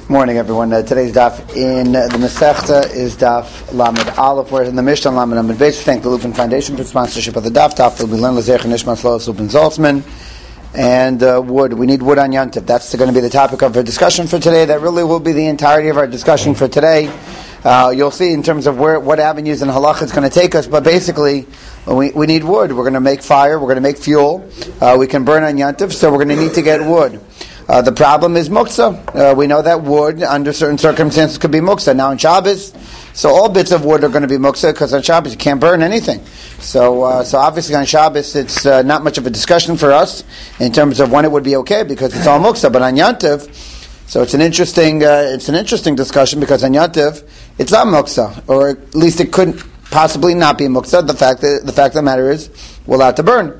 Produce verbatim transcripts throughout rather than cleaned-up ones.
Morning, everyone. Uh, today's daf in uh, the Masechta is daf Lamed Aleph. We're in the Mishnah Lamed Lamed Beis. Thank the Lupin Foundation for sponsorship of the daf. Daf will be learned L'Zech and Nishmas Lois Lupin Zaltzman. And uh, wood. We need wood on Yontif. That's going to be the topic of our discussion for today. That really will be the entirety of our discussion for today. Uh, you'll see in terms of where what avenues in halakha it's going to take us. But basically, we, we need wood. We're going to make fire. We're going to make fuel. Uh, we can burn on Yontif, so we're going to need to get wood. Uh, the problem is muktzah. Uh, we know that wood, under certain circumstances, could be muktzah. Now on Shabbos, so all bits of wood are going to be muktzah, because on Shabbos you can't burn anything. So uh, so obviously on Shabbos it's uh, not much of a discussion for us in terms of when it would be okay, because it's all muktzah. But on Yontif, so it's an interesting uh, it's an interesting discussion, because on Yontif it's not muktzah, or at least it couldn't possibly not be muktzah. The fact that the fact of the matter is we're allowed to burn.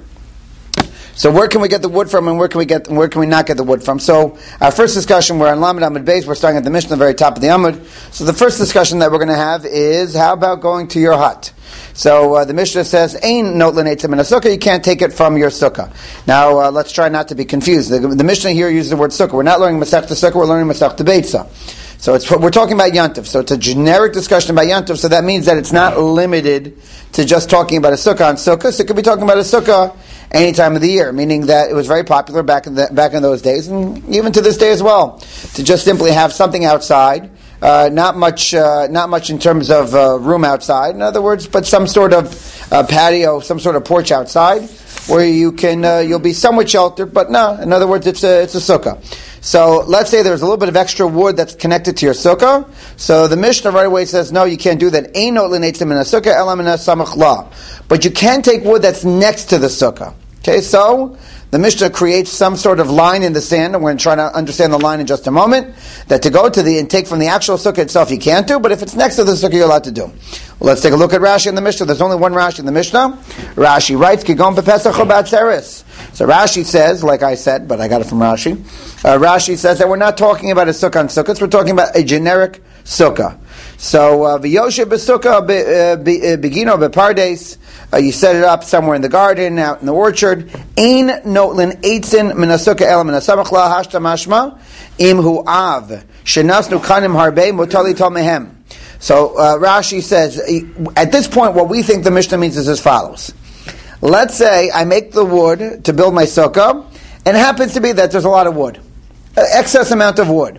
So where can we get the wood from, and where can we get, where can we not get the wood from? So our first discussion, we're on Lamed Amud Beis. We're starting at the Mishnah, the very top of the Amud. So the first discussion that we're going to have is, how about going to your hut? So uh, the Mishnah says, "Ein not l'neitzim in a sukkah." You can't take it from your sukkah. Now uh, let's try not to be confused. The, the Mishnah here uses the word sukkah. We're not learning Masechta Sukkah. We're learning Masechta Beitza. So it's, we're talking about Yontif. So it's a generic discussion about Yontif. So that means that it's not limited to just talking about a sukkah on sukkah. So it could be talking about a sukkah any time of the year, meaning that it was very popular back in the, back in those days, and even to this day as well, to just simply have something outside, uh, not much, uh, not much in terms of uh, room outside. In other words, but some sort of uh, patio, some sort of porch outside, where you can, uh, you'll be somewhat sheltered. But no, in other words, it's a, it's a sukkah. So let's say there's a little bit of extra wood that's connected to your sukkah. So the Mishnah right away says, no, you can't do that. Eino l'neitzim in a sukkah, elam in a samach la. But you can take wood that's next to the sukkah. Okay, so the Mishnah creates some sort of line in the sand, and we're going to try to understand the line in just a moment, that to go to the and take from the actual sukkah itself you can't do, but if it's next to the sukkah you're allowed to do. Well, let's take a look at Rashi in the Mishnah. There's only one Rashi in the Mishnah. Rashi writes, Kigon bepesach or batzeres. So Rashi says, like I said, but I got it from Rashi, uh, Rashi says that we're not talking about a sukkah on sukkahs, we're talking about a generic sukkah. So, v'yoshe b'sukkah begino bepardes, you set it up somewhere in the garden, out in the orchard. Ein notlin eitzin min sukkah elam min hasamach la hashta mashma im hu av shenasnu kanim harbe mutali talmehem. So uh, Rashi says, at this point, what we think the Mishnah means is as follows. Let's say I make the wood to build my sukkah, and it happens to be that there's a lot of wood, an excess amount of wood.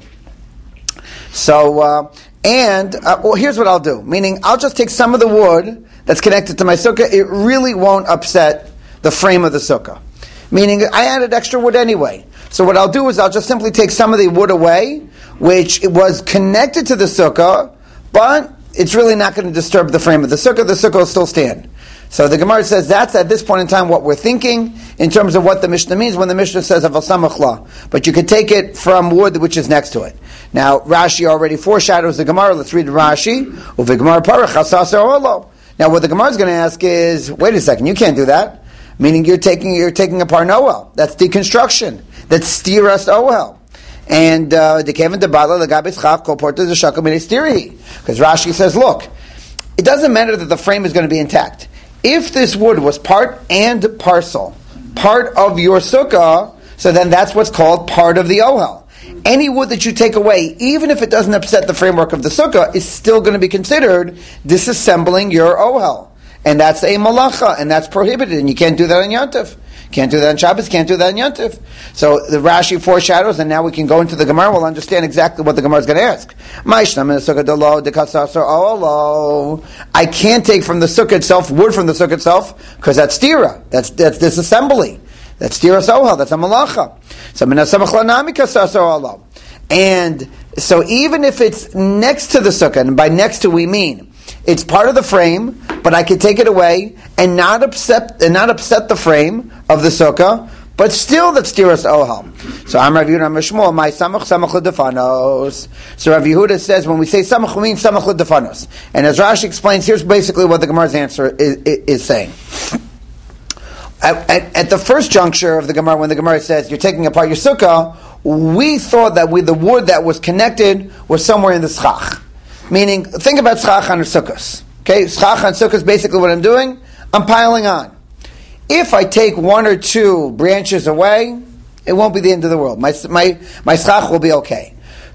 So, uh, and, uh, well, here's what I'll do. Meaning, I'll just take some of the wood that's connected to my sukkah. It really won't upset the frame of the sukkah. Meaning, I added extra wood anyway. So what I'll do is I'll just simply take some of the wood away, which it was connected to the sukkah, but it's really not going to disturb the frame of the sukkah. The sukkah will still stand. So the Gemara says that's at this point in time what we're thinking in terms of what the Mishnah means when the Mishnah says aval samach la. But you could take it from wood which is next to it. Now Rashi already foreshadows the Gemara. Let's read Rashi. Uvegemar parach hasaser olo. Now what the Gemara is going to ask is, wait a second, you can't do that. Meaning you're taking you're taking apart an ohel. That's deconstruction. That's stiras ohel. And the kevin debala legabes chav kol porta zeshaka ministeri. Because Rashi says, look, it doesn't matter that the frame is going to be intact. If this wood was part and parcel, part of your sukkah, so then that's what's called part of the ohel. Any wood that you take away, even if it doesn't upset the framework of the sukkah, is still going to be considered disassembling your ohel. And that's a malacha, and that's prohibited, and you can't do that on Yontif. Can't do that on Shabbos, can't do that on Yontif. So the Rashi foreshadows, and now we can go into the Gemara, we'll understand exactly what the Gemara is going to ask. I can't take from the sukkah itself, wood from the sukkah itself, because that's stira, that's, that's disassembly. That's stiras ohel, that's a malacha. So and so even if it's next to the sukkah, and by next to we mean it's part of the frame, but I can take it away and not upset and not upset the frame of the sukkah, but still that's stiras ohel. So I'm Rav Yehuda Mishmol, my samach samach l'defanos. So Rav Yehuda says when we say samach, we mean samach l'defanos. And as Rashi explains, here's basically what the Gemara's answer is, is, is saying. At, at, at the first juncture of the Gemara, when the Gemara says you're taking apart your sukkah, we thought that we, the wood that was connected was somewhere in the schach. Meaning, think about schach on sukkahs. Okay, schach on sukkahs, basically what I'm doing, I'm piling on. If I take one or two branches away, it won't be the end of the world. My my my schach will be okay.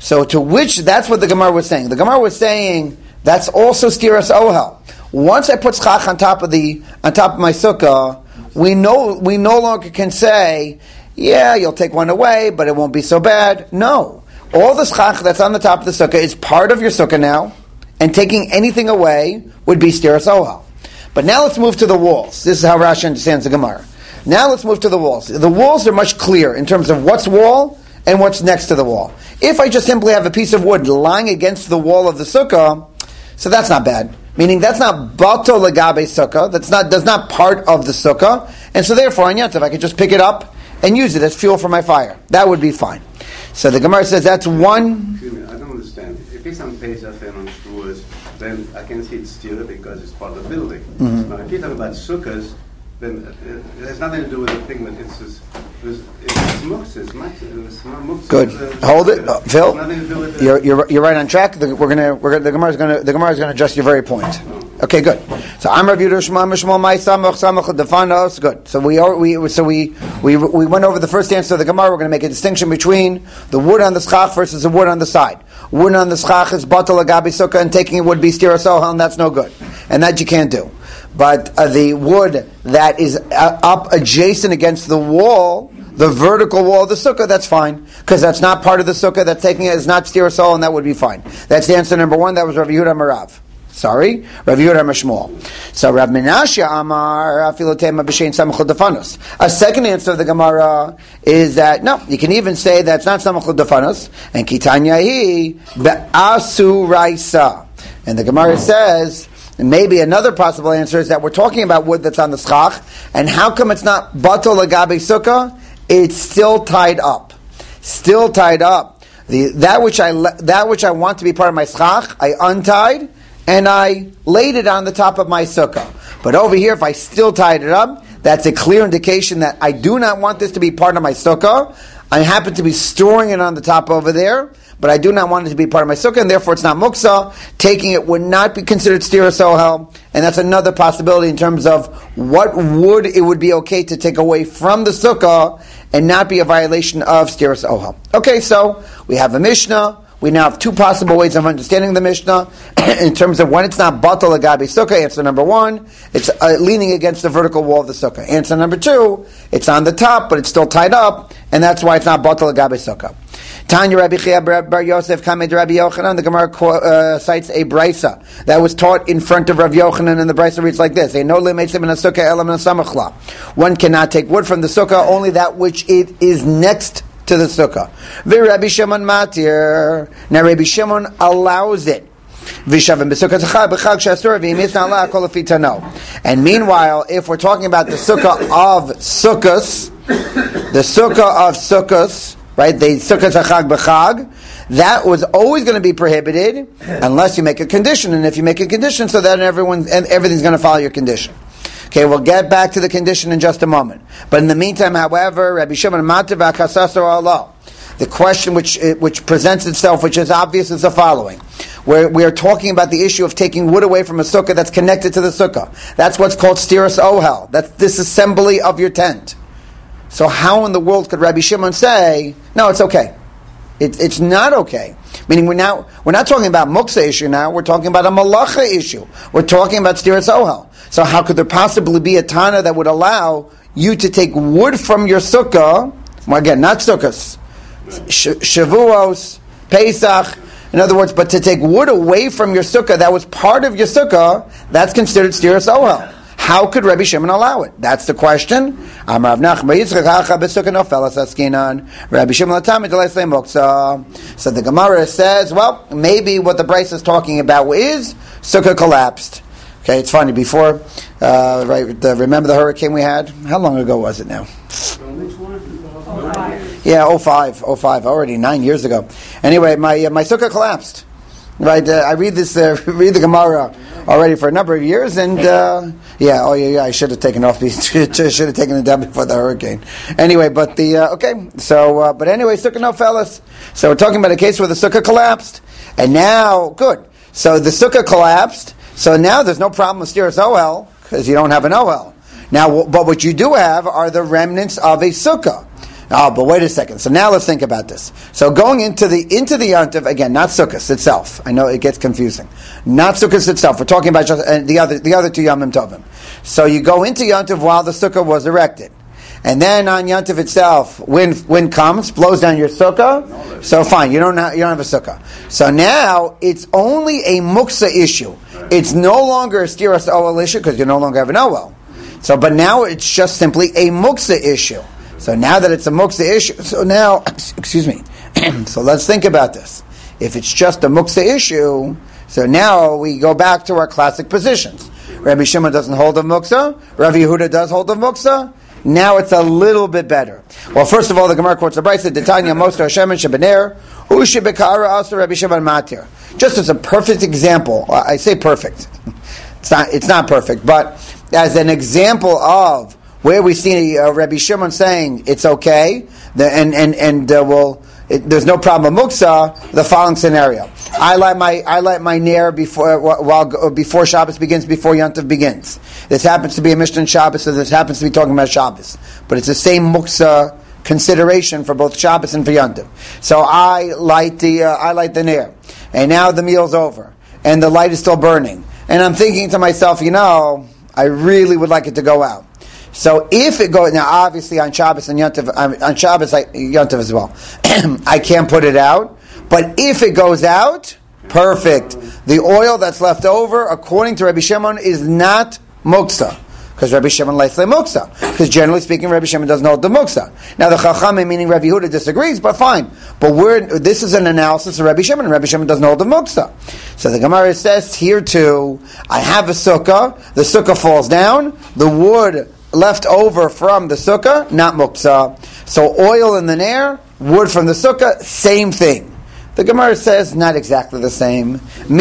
So to which, that's what the Gemara was saying. The Gemara was saying, that's also stiras ohel. Once I put schach on top of the, on top of my sukkah, we know, we no longer can say, yeah, you'll take one away, but it won't be so bad. No. All the schach that's on the top of the sukkah is part of your sukkah now, and taking anything away would be stiras ohel. But now let's move to the walls. This is how Rashi understands the Gemara. Now let's move to the walls. The walls are much clearer in terms of what's wall and what's next to the wall. If I just simply have a piece of wood lying against the wall of the sukkah, so that's not bad. Meaning that's not bato legabe sukkah. That's not does not part of the sukkah, and so therefore on Yom Tov I could just pick it up and use it as fuel for my fire. That would be fine. So the Gemara says that's one. Excuse me, I don't understand. If it's on Pesach and on Shavuos, then I can see it's stira because it's part of the building. Mm-hmm. But if you're talking about sukkahs, then it has nothing to do with the thing that it's just, it's, it's muktzah, it's muktzah. Good. It's, Hold it, uh, Phil. Nothing to do with you're, you're you're right on track. The, we're gonna we're gonna the Gemara is gonna the Gemara is gonna adjust your very point. Okay, good. So I'm reviewed Shema Mishmal Mai Samach Samach Defanos. Good. So we are, we so we we we went over the first answer of the Gemara. We're going to make a distinction between the wood on the schach versus the wood on the side. Wood on the schach is batal agabi sukkah, and taking it would be stiras ohel, and that's no good, and that you can't do. But uh, the wood that is uh, up adjacent against the wall, the vertical wall of the sukkah, that's fine, because that's not part of the sukkah. That's taking it is not stiras ohel, and that would be fine. That's the answer number one. That was Rav Yehuda Marav. Sorry, Rav Yehuda Mashmuel. So Rav Menashe Amar Afilotema B'Shein Samachol Defanos. A second answer of the Gemara is that no, you can even say that's not Samachol Defanos, and Kitanyahi Be'asu Raisa. And the Gemara says, and maybe another possible answer is that we're talking about wood that's on the schach, and how come it's not bato legabe sukkah? It's still tied up, still tied up. The that which I that which I want to be part of my schach, I untied and I laid it on the top of my sukkah. But over here, if I still tied it up, that's a clear indication that I do not want this to be part of my sukkah. I happen to be storing it on the top over there, but I do not want it to be part of my sukkah, and therefore it's not muksa. Taking it would not be considered stiras ohel, and that's another possibility in terms of what wood it would be okay to take away from the sukkah and not be a violation of stiras ohel. Okay, so we have a Mishnah. We now have two possible ways of understanding the Mishnah in terms of when it's not batal agabi sukkah. Answer number one, it's uh, leaning against the vertical wall of the sukkah. Answer number two, it's on the top, but it's still tied up, and that's why it's not batal agabi sukkah. Tanya Rabbi Chia Bar Yosef Kamed Rabbi Yochanan. The Gemara uh, cites a brisa that was taught in front of Rabbi Yochanan, and the brisa reads like this: "No limeitzim in a sukkah elam in a samachla." One cannot take wood from the sukkah, only that which it is next to the sukkah. Rabbi Shimon matir. Now Rabbi Shimon allows it. And meanwhile, if we're talking about the sukkah of sukkahs, the sukkah of sukkahs, right? The sukkah chag b'chag, that was always going to be prohibited unless you make a condition. And if you make a condition, so then everyone and everything's going to follow your condition. Okay, we'll get back to the condition in just a moment. But in the meantime, however, Rabbi Shimon matir v'akasaso Allah. The question which which presents itself, which is obvious, is the following: where we are talking about the issue of taking wood away from a sukkah that's connected to the sukkah. That's what's called stiras ohel. That's disassembly of your tent. So how in the world could Rabbi Shimon say, no, it's okay? It, it's not okay. Meaning we're now we're not talking about muksa issue now. We're talking about a malacha issue. We're talking about stiras ohel. So how could there possibly be a tana that would allow you to take wood from your sukkah? Well, again, not sukkahs, Sh- Shavuos, Pesach. In other words, but to take wood away from your sukkah that was part of your sukkah, that's considered stiras ohel. How could Rabbi Shimon allow it? That's the question. Rabbi Shimon. So the Gemara says, well, maybe what the Bryce is talking about is sukkah collapsed. Okay, it's funny. Before, uh, right? The, remember the hurricane we had? How long ago was it now? Yeah, oh five, oh five, already nine years ago. Anyway, my uh, my sukkah collapsed. Right, uh, I read this, uh, read the Gemara already for a number of years, and uh, yeah, oh yeah, yeah, I should have taken off. should have taken it down before the hurricane. Anyway, but the uh, okay, so uh, but anyway, sukkah no fellas. So we're talking about a case where the sukkah collapsed, and now good. So the sukkah collapsed. So now there's no problem with stiras ohel because you don't have an ohel. Now, but what you do have are the remnants of a sukkah. Oh, but wait a second. So now let's think about this. So going into the into the Yontif, again, not Sukkot itself. I know it gets confusing. Not Sukkot itself. We're talking about just, uh, the other the other two Yomim Tovim. So you go into Yontif while the Sukkah was erected. And then on Yontif itself, wind wind comes, blows down your Sukkah. So fine, you don't have, you don't have a Sukkah. So now it's only a Muksa issue. It's no longer a Stiras Oel issue because you no longer have an Oel. So, but now it's just simply a Muksa issue. So now that it's a muksa issue, so now, excuse me, so let's think about this. If it's just a muksa issue, so now we go back to our classic positions. Rabbi Shimon doesn't hold of muksa, Rabbi Yehuda does hold of muksa. Now it's a little bit better. Well, first of all, the Gemara quotes the Brisa, D'Tanya Moshe Hashem and Shebener, Ushi Bekara also Rabbi Shimon Matir. Just as a perfect example, I say perfect. It's not, it's not perfect, but as an example of where we see uh, Rabbi Shimon saying it's okay, the, and and and uh, well, it, there's no problem with muksa. The following scenario: I light my I light my ner before while before Shabbos begins, before Yontif begins. This happens to be a Mishnah Shabbos, so this happens to be talking about Shabbos, but it's the same muksa consideration for both Shabbos and for Yontif. So I light the uh, I light the ner, and now the meal's over, and the light is still burning, and I'm thinking to myself, you know, I really would like it to go out. So if it goes, now obviously on Shabbos and Yontif, on Shabbos, I, Yontif as well, I can't put it out, but if it goes out, perfect. The oil that's left over, according to Rabbi Shimon, is not muksa, because Rabbi Shimon likes the muksa, because generally speaking, Rabbi Shimon doesn't hold the muksa. Now the Chachamim, meaning Rabbi Yehuda, disagrees, but fine. But we're, this is an analysis of Rabbi Shimon, and Rabbi Shimon doesn't hold the muksa. So the Gemara says here too, I have a sukkah, the sukkah falls down, the wood left over from the sukkah, not muksa. So oil in the ner, wood from the sukkah, same thing. The Gemara says not exactly the same.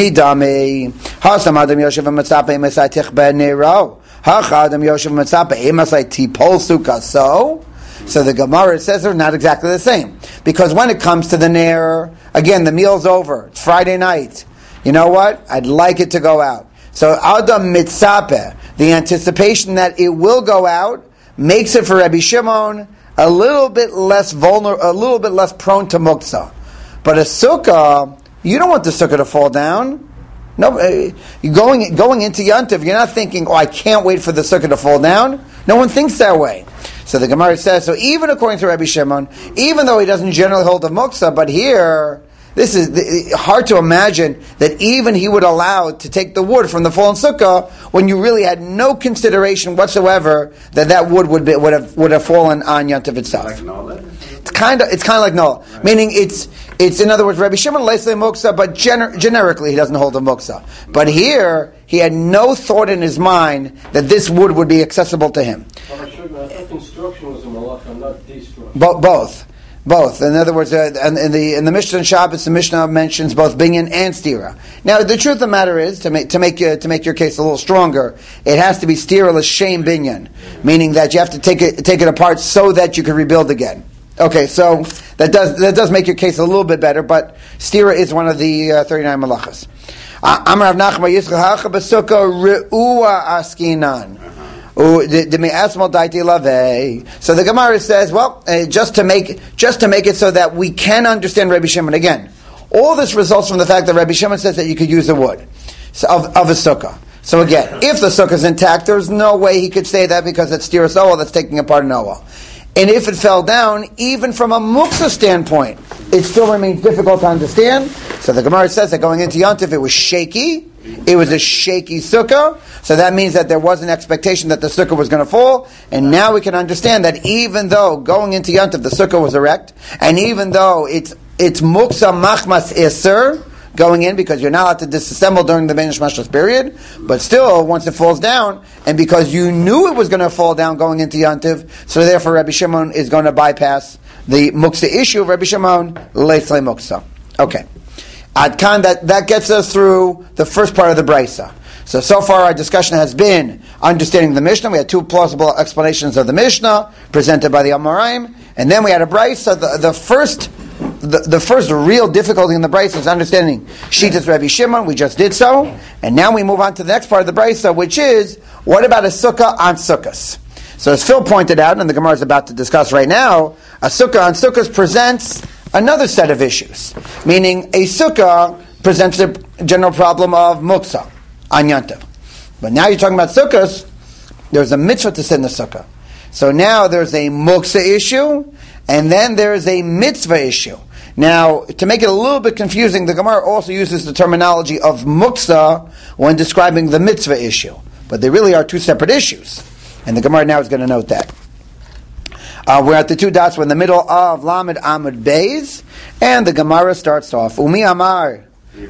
Midami hasam adam yoshev v'matzape emasai tichbe nero hacha adam yoshev v'matzape emasai tipol sukkah. So, so the Gemara says they're not exactly the same, because when it comes to the ner, again the meal's over. It's Friday night. You know what? I'd like it to go out. So Adam Mitzape, the anticipation that it will go out, makes it for Rabbi Shimon a little bit less vulnerable, a little bit less prone to muksa. But a sukkah, you don't want the sukkah to fall down. No, uh, you're going going into Yontif, you're not thinking, oh, I can't wait for the sukkah to fall down. No one thinks that way. So the Gemara says, so even according to Rabbi Shimon, even though he doesn't generally hold the muksa, but here, this is hard to imagine that even he would allow to take the wood from the fallen sukkah when you really had no consideration whatsoever that that wood would be, would have would have fallen on Yontif itself. Like Nola? It's kind of it's kind of like Nola, right. Meaning it's it's in other words Rabbi Shimon lays the muksa, but gener- generically he doesn't hold the muksa. But here he had no thought in his mind that this wood would be accessible to him. But I thought construction was a malacha, not destruction. Bo- both. Both. In other words, uh, in, in the in the Mishnah and Shabbos, the Mishnah mentions both binyan and stira. Now, the truth of the matter is, to make to make uh, to make your case a little stronger, it has to be stira l'shem binyan, meaning that you have to take it take it apart so that you can rebuild again. Okay, so that does that does make your case a little bit better, but stira is one of the uh, thirty-nine malachas. Amar Rav Nachman Yitzchak hacha b'sukkah re'ua askinan. So the Gemara says, well, uh, just to make just to make it so that we can understand Rabbi Shimon again. All this results from the fact that Rabbi Shimon says that you could use the wood of, of a sukkah. So again, if the sukkah is intact, there's no way he could say that because it's stiras oel that's taking apart an oel. And if it fell down, even from a muksa standpoint, it still remains difficult to understand. So the Gemara says that going into Yontif, it was shaky. It was a shaky sukkah. So that means that there was an expectation that the sukkah was going to fall. And now we can understand that even though going into Yontif, the sukkah was erect, and even though it's it's muksa machmas iser, going in because you're not allowed to disassemble during the Benish Mashras period, but still, once it falls down, and because you knew it was going to fall down going into Yontif, so therefore Rabbi Shimon is going to bypass the muksa issue of Rabbi Shimon, leitzle muksa. Okay. Ad kan, that, that gets us through the first part of the Brisa. So, so far our discussion has been understanding the Mishnah. We had two plausible explanations of the Mishnah, presented by the Amoraim, and then we had a Brisa. The, the first The, the first real difficulty in the Brisa is understanding Shitas Rabbi Shimon. We just did so. And now we move on to the next part of the Brisa, which is, what about a sukkah on sukkahs? So as Phil pointed out, and the Gemara is about to discuss right now, a sukkah on sukkahs presents another set of issues. Meaning, a sukkah presents a general problem of muksa, on Yantav. But now you're talking about sukkahs, there's a mitzvah to sit in the sukkah. So now there's a muksa issue, and then there's a mitzvah issue. Now, to make it a little bit confusing, the Gemara also uses the terminology of muksa when describing the mitzvah issue. But they really are two separate issues. And the Gemara now is going to note that. Uh, we're at the two dots, we're in the middle of Lamed Amud Beis, and the Gemara starts off. Umi Amar.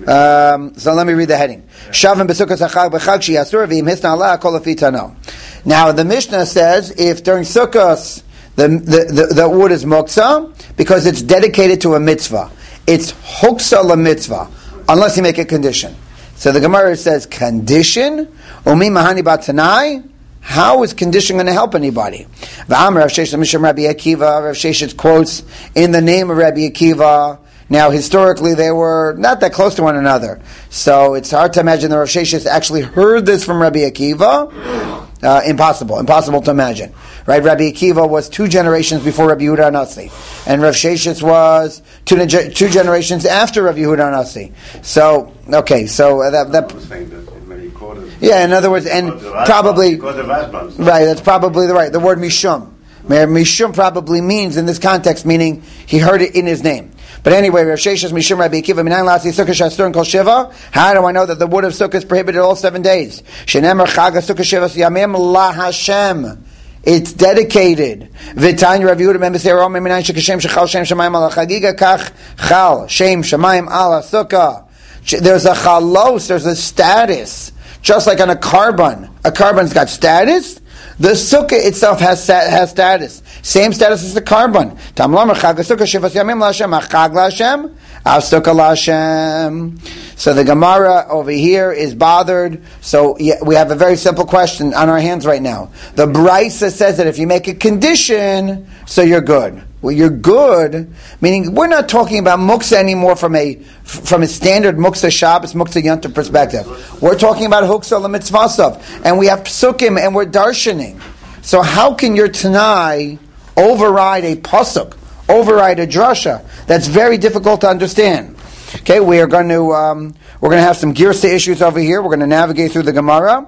Um, so let me read the heading. Shavim b'sukkos hachag b'chag she'asur v'im hisna ala kol afitano. Now the Mishnah says if during Sukkos the, the, the, the wood is muksa because it's dedicated to a mitzvah. It's huksa la mitzvah unless you make a condition. So the Gemara says condition. Umi mahani batanai. How is condition going to help anybody? V'amar Rav Sheshet Mishum Rabbi Akiva. Rav Sheshet quotes in the name of Rabbi Akiva. Now, historically, they were not that close to one another. So it's hard to imagine that Rav Sheshet actually heard this from Rabbi Akiva. Uh, impossible. Impossible to imagine. Right? Rabbi Akiva was two generations before Rabbi Yehuda Hanassi. And Rav Sheshet was two, two generations after Rabbi Yehuda Hanassi. So, okay, so that... that yeah, in other words, and probably... Right, that's probably the right. The word Mishum. Mishum probably means, in this context, meaning he heard it in his name. But anyway, Rav Sheshet Mishum Rabbi Akiva Minan Lasi Sukkah Shastur and Kol Shiva. How do I know that the wood of Sukkah is prohibited all seven days? Shenemer Chag Sukkah Shiva Yamim La Hashem. It's dedicated. V'tanya Rav Yehuda Ben B'Seir Omer Minan Shekashem Shechal Shem Shemayim Ala Chagiga Kach Chal Shem Shemayim Ala Sukkah. There's a chalos. There's a status. Just like on a carbon, a carbon's got status. The sukkah itself has has status. Same status as the carbon. Tam lamer chag sukkah shivas yamim laHashem achag laHashem av sukkah laHashem. So the Gemara over here is bothered. So yeah, we have a very simple question on our hands right now. The Brisa says that if you make a condition, so you're good. Well, you're good, meaning we're not talking about muksa anymore from a from a standard muksa Shabbos, muksa Yontif perspective. We're talking about huksa l'mitzvasav, and we have psukim, and we're darshaning. So how can your Tanai override a pasuk, override a drasha? That's very difficult to understand. Okay, we are going to um, we're going to have some girsa issues over here. We're going to navigate through the Gemara.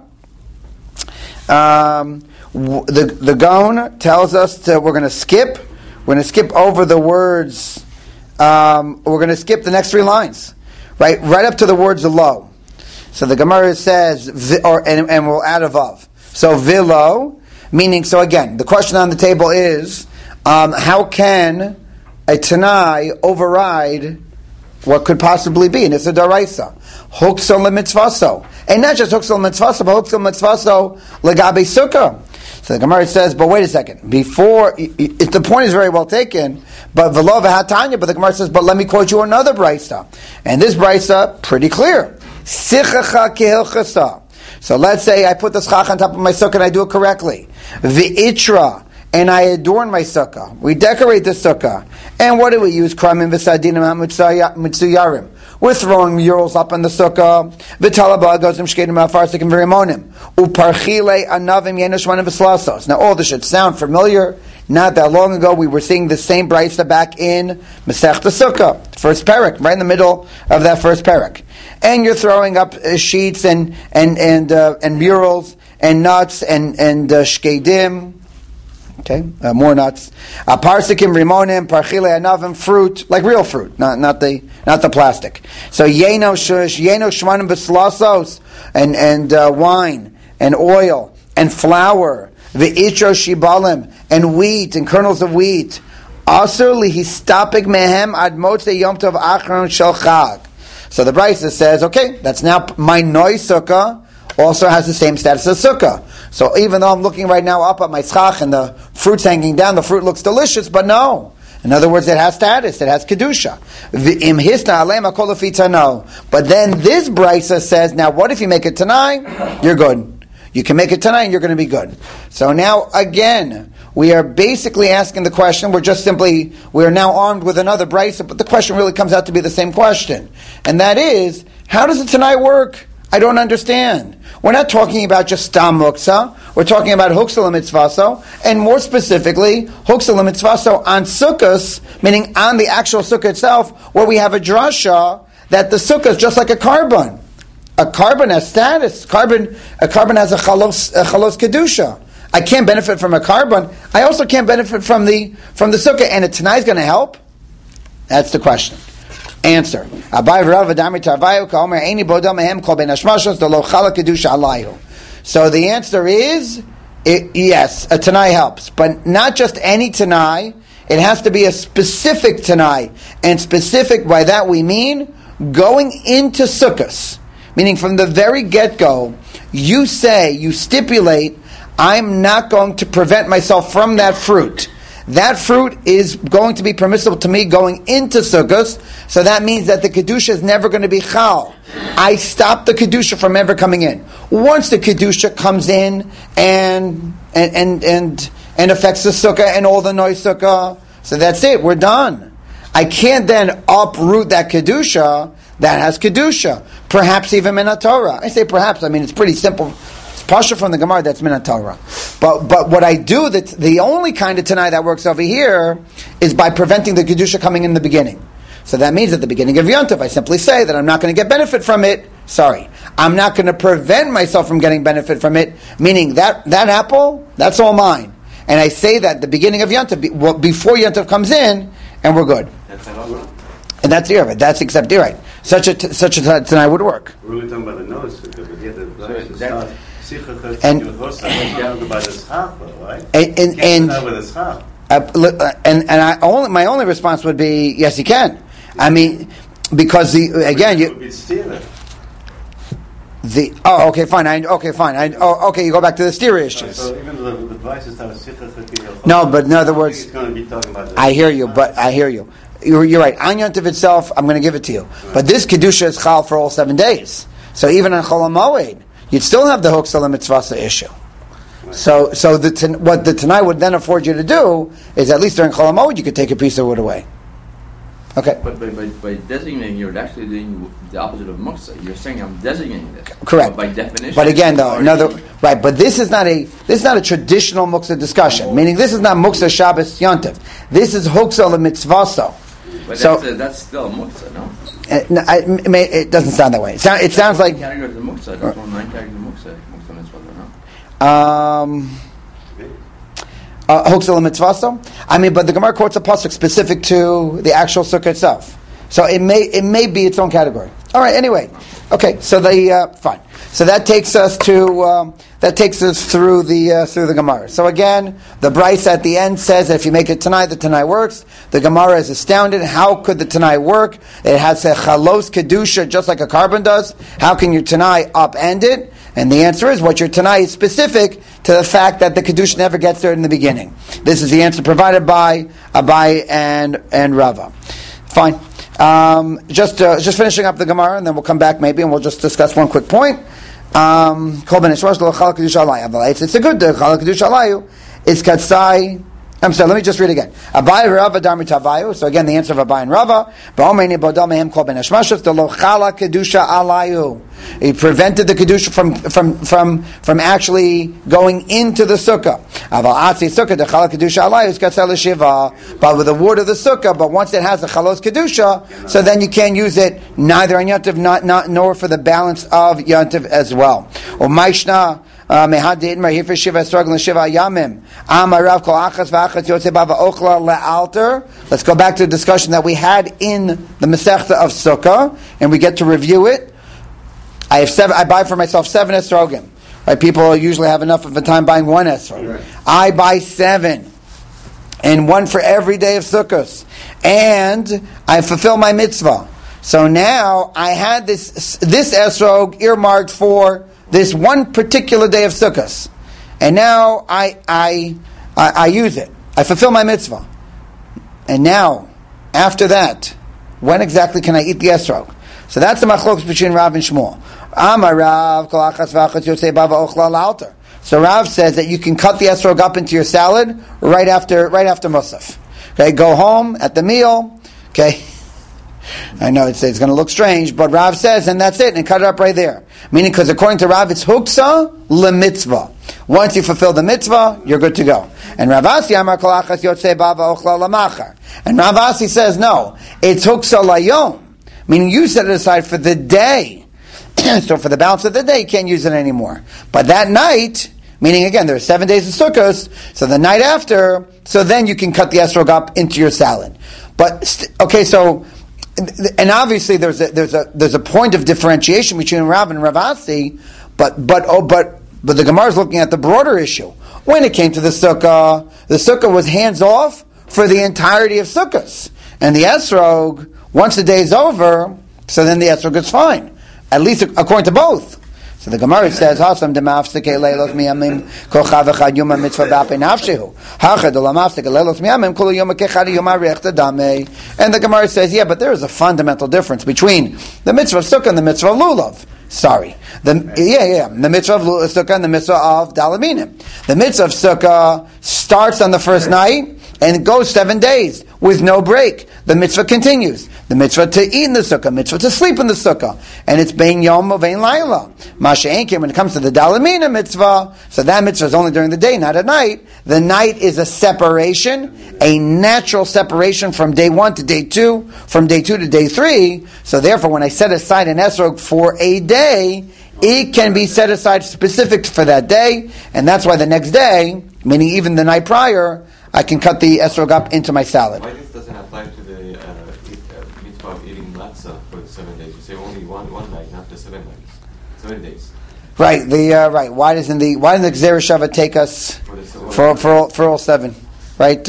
Um, the the Gaon tells us that we're going to skip. We're going to skip over the words. Um, we're going to skip the next three lines, right? Right up to the words below. So the Gemara says, or and, and we'll add a vav. So vilo, meaning. So again, the question on the table is, um, how can a Tanai override what could possibly be? And it's a daraisa. Hukso lemitzvaso, and not just hukso lemitzvaso, but hukso lemitzvaso legabe sukkah. So the Gemara says, but wait a second. Before, it, it, the point is very well taken, but v'lo v'hatanya, but the Gemara says, but let me quote you another brisa. And this brisa, pretty clear. Sichacha kehilchasa. So let's say I put the schach on top of my sukkah and I do it correctly. V'itra, and I adorn my sukkah. We decorate the sukkah. And what do we use? Kramim v'sadinim ha'mitzuyarim. We're throwing murals up in the sukkah. V'talaba gozim shkedim ha'farsikim v'rimonim. Uparchile anavim yenushmanim v'slasos. Now all this should sound familiar. Not that long ago we were seeing the same brisa back in Masechta Sukkah, first parak, right in the middle of that first parak. And you're throwing up uh, sheets and and and uh, and murals and nuts and and uh, shkedim. Okay, uh, more nuts. Parsikim rimonim, parchile anavim, fruit, like real fruit, not not the not the plastic. So yeno shush, yeno shmanim b'slasos, and and uh, wine and oil and flour, v'itro shibalim, and wheat and kernels of wheat. Asur lihistapik mehem ad motzei yom tov achron shel chag. So the Brisa says, okay, that's now my noi sukkah. Also has the same status as sukkah. So even though I'm looking right now up at my schach and the fruit's hanging down, the fruit looks delicious, but no. In other words, it has status, it has kedusha. But then this brisa says, now what if you make it tonight? You're good. You can make it tonight and you're going to be good. So now again, we are basically asking the question, we're just simply, we are now armed with another brisa, but the question really comes out to be the same question. And that is, how does it tonight work? I don't understand. We're not talking about just stam muksa. We're talking about huksel mitzvaso, and more specifically, huksel mitzvaso on sukkahs, meaning on the actual sukkah itself, where we have a drasha that the sukkah is just like a carbon. A carbon has status. Carbon, a carbon has a chalos, a chalos kedusha. I can't benefit from a carbon. I also can't benefit from the from the sukkah. And a tanai is going to help? That's the question. Answer. So the answer is, it, yes, a tanai helps. But not just any tanai. It has to be a specific tanai. And specific, by that we mean going into sukkahs. Meaning from the very get-go, you say, you stipulate, I'm not going to prevent myself from that fruit. That fruit is going to be permissible to me going into sukkahs, so that means that the kedusha is never going to be chal. I stop the kedusha from ever coming in. Once the kedusha comes in and and and and, and affects the sukkah and all the noise sukkah, so that's it. We're done. I can't then uproot that kedusha that has kedusha, perhaps even min Torah. I say perhaps. I mean it's pretty simple. It's pasha from the Gemara. That's min Torah. But but what I do, that the only kind of tanai that works over here is by preventing the kedusha coming in the beginning. So that means at the beginning of Yom Tov, I simply say that I'm not going to get benefit from it. Sorry, I'm not going to prevent myself from getting benefit from it. Meaning that that apple, that's all mine. And I say that at the beginning of Yom Tov, before Yom Tov comes in, and we're good. That's halal. And that's the Irvit. That's except you're right. Such a t- such a tanai would work. We were talking about the nose, because we get the and and and, and, uh, and and I only my only response would be yes, you can. I mean, because the again you the oh okay fine I okay fine I oh okay you go back to the stereo issues. So even the device is not no, but in other words, it's going to be talking about I hear you, but I hear you. You're, you're right. On Yom Tov itself, I'm going to give it to you. Right. But this kedusha is chal for all seven days. So even on Chol HaMoed, you'd still have the huksel mitzvasa issue. Right. So, so the ten, what the Tanai would then afford you to do is at least during Chol HaMoed you could take a piece of wood away. Okay. But by, by, by designating, you're actually doing the opposite of muksa. You're saying I'm designating this. Correct. But by definition. But again, though, another right. But this is not a this is not a traditional muksa discussion. Oh. Meaning, this is not muksa Shabbos Yom Tov. This is huksel mitzvaso. But so, that's, uh, that's still muksa, no? It, no, I, it, may, it doesn't sound that way. It, sound, it sounds like categories of muksa. That's one nine categories of muksa. Muksa mitzvah, no? Um. Uh, Huksel mitzvaso. I mean, but the Gemara quotes a pasuk specific to the actual sukkah itself, so it may it may be its own category. All right. Anyway, okay. So the uh, fine. So that takes us to um, that takes us through the uh, through the Gemara. So again, the Bryce at the end says that if you make it tonight, the Tanai works. The Gemara is astounded. How could the Tanai work? It has a chalos kedusha just like a carbon does. How can your Tanai upend it? And the answer is, what your Tanai is specific to the fact that the kedusha never gets there in the beginning. This is the answer provided by Abai and and Rava. Fine. Um, just uh, just finishing up the Gemara, and then we'll come back maybe, and we'll just discuss one quick point. Um, it's, it's a good chalak kedusha alayu. It's katsai. I'm sorry, let me just read again. Abai Rava Darmi Tavayu. So again, the answer of Abai and Rava. He prevented the kedusha from from from from actually going into the sukkah. But with the word of the sukkah, but once it has the chalos kedusha, so then you can't use it neither on Yom Tov, not, not nor for the balance of Yom Tov as well. Or Maishna. Let's go back to the discussion that we had in the Masechta of Sukkah, and we get to review it. I have seven. I buy for myself seven esrogim. Right? People usually have enough of a time buying one esrog. Right. I buy seven, and one for every day of Sukkot, and I fulfill my mitzvah. So now I had this this esrog earmarked for this one particular day of Sukkot, and now I, I I I use it. I fulfill my mitzvah, and now after that, when exactly can I eat the esrog? So that's the machlokes between Rav and Shmuel. Amar Rav kol achas v'achas yotzei bava ochla l'alter. So Rav says that you can cut the esrog up into your salad right after right after musaf. Okay, go home at the meal. Okay. I know it's, it's going to look strange, but Rav says, and that's it, and cut it up right there. Meaning, because according to Rav, it's huksa le-mitzvah. Once you fulfill the mitzvah, you're good to go. And Rav Asi amar kol achas yotzei bava ochla lamachar. And Rav Asi says, no, it's huksa layom. Meaning, you set it aside for the day. So for the balance of the day, you can't use it anymore. But that night, meaning again, there are seven days of Sukkot, so the night after, so then you can cut the esrog up into your salad. But, st- okay, so, and obviously there's a, there's a, there's a point of differentiation between Rav and Rav Asi, but, but, oh, but, but the Gemara is looking at the broader issue. When it came to the Sukkah, the Sukkah was hands off for the entirety of Sukkot. And the esrog, once the day is over, so then the esrog is fine. At least according to both. So the Gemara says, "Hasam demafsike leilos miyamim kol chav echad yom mitzvah b'apei nafshehu. Hachad olamafsike leilos miyamim kol yom kechad yom arichta damei." And the Gemara says, "Yeah, but there is a fundamental difference between the mitzvah of sukkah and the mitzvah of lulav." Sorry, the yeah, yeah, the mitzvah of sukkah and the mitzvah of dalaminim. The mitzvah of sukkah starts on the first night and goes seven days with no break. The mitzvah continues. The mitzvah to eat in the sukkah, mitzvah to sleep in the sukkah, and it's bein yom of ein laila. Masha'enkim, when it comes to the dalamina mitzvah, so that mitzvah is only during the day, not at night. The night is a separation, a natural separation from day one to day two, from day two to day three. So therefore, when I set aside an esrog for a day, it can be set aside specific for that day, and that's why the next day, meaning even the night prior, I can cut the esrog up into my salad. Why this doesn't apply to the uh, eat, uh, mitzvah of eating matzah for the seven days? You say only one one night, not the seven nights, seven days. Right. The uh, right. Why doesn't the why doesn't the Gzera Shava take us for for for all, for all seven? Right.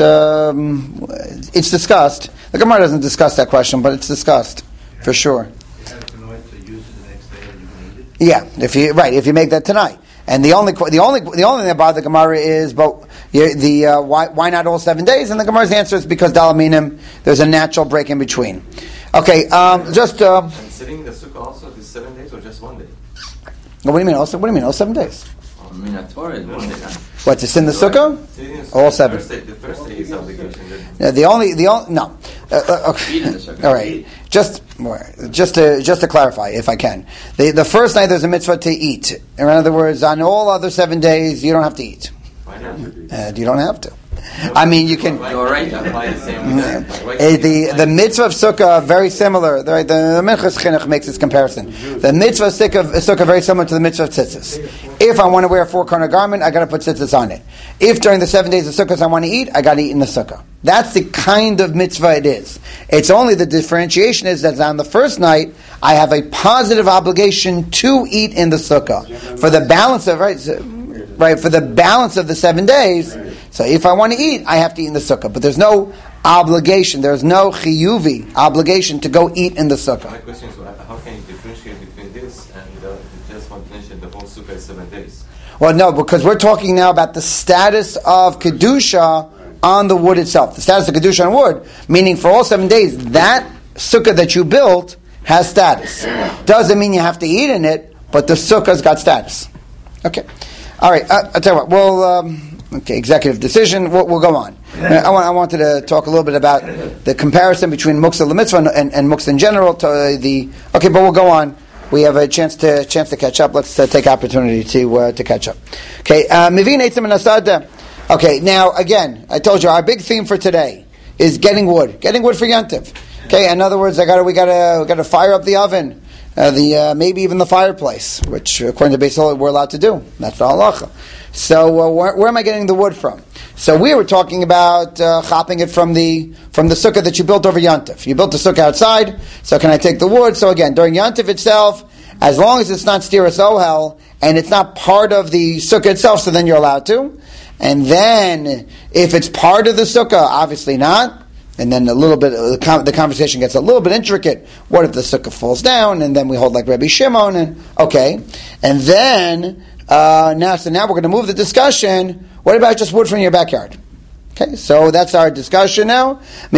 Um, it's discussed. The Gemara doesn't discuss that question, but it's discussed for sure. You have to know it to use it the next day and you can eat it. Yeah. If you right, if you make that tonight. And the only the only the only thing about the Gemara is, but the uh, why why not all seven days? And the Gemara's answer is because dalaminim, there's a natural break in between. Okay, um, just uh, and sitting in the sukkah also is seven days or just one day? What do you mean? Also, what do you mean? All seven days? I mean, at Torah is one day. What, to sit in the sukkah? All seven. The first day, the first day is obligation. Yeah, the only the only no. Uh, uh, okay. Eat in the sukkah. All right. Just just to just to clarify, if I can, the the first night there's a mitzvah to eat. In other words, on all other seven days you don't have to eat. Why not? Uh, you don't have to. I mean, you can. You're right. Apply the same. Uh, the the mitzvah of sukkah very similar. The the, the Minchas Chinuch makes this comparison. The mitzvah of sukkah, sukkah very similar to the mitzvah of tzitzis. If I want to wear a four corner garment, I got to put tzitzis on it. If during the seven days of sukkah I want to eat, I got to eat in the sukkah. That's the kind of mitzvah it is. It's only the differentiation is that on the first night I have a positive obligation to eat in the sukkah for the balance of right. So, Right, for the balance of the seven days. So if I want to eat, I have to eat in the sukkah. But there's no obligation, there's no chiyuvi obligation to go eat in the sukkah. My question is, how can you differentiate between this and uh, just one mentioned the whole sukkah is seven days? Well, no, because we're talking now about the status of kedusha on the wood itself. The status of kedusha on wood, meaning for all seven days, that sukkah that you built has status. Doesn't mean you have to eat in it, but the sukkah's got status. Okay. All right, uh, I'll tell you what, we'll, um, okay, executive decision, we'll, we'll go on. I, want, I wanted to talk a little bit about the comparison between muktzah l'mitzvah and, and, and muktzah in general. To, uh, the Okay, but we'll go on. We have a chance to chance to catch up. Let's uh, take opportunity to uh, to catch up. Okay, Mivin eitzim and asad. Okay, now again, I told you our big theme for today is getting wood, getting wood for Yantiv. Okay, in other words, I got we got to we got to fire up the oven. Uh, the uh, maybe even the fireplace, which according to Beis Hillel we're allowed to do. That's the halacha. So uh, where, where am I getting the wood from? So we were talking about uh, chopping it from the from the sukkah that you built over Yantif. You built the sukkah outside, so can I take the wood? So again, during Yantif itself, as long as it's not stiras ohel and it's not part of the sukkah itself, so then you're allowed to. And then if it's part of the sukkah, obviously not. And then a little bit, the conversation gets a little bit intricate. What if the sukkah falls down? And then we hold like Rabbi Shimon, and okay. And then uh, now, so now we're going to move the discussion. What about just wood from your backyard? Okay, so that's our discussion now.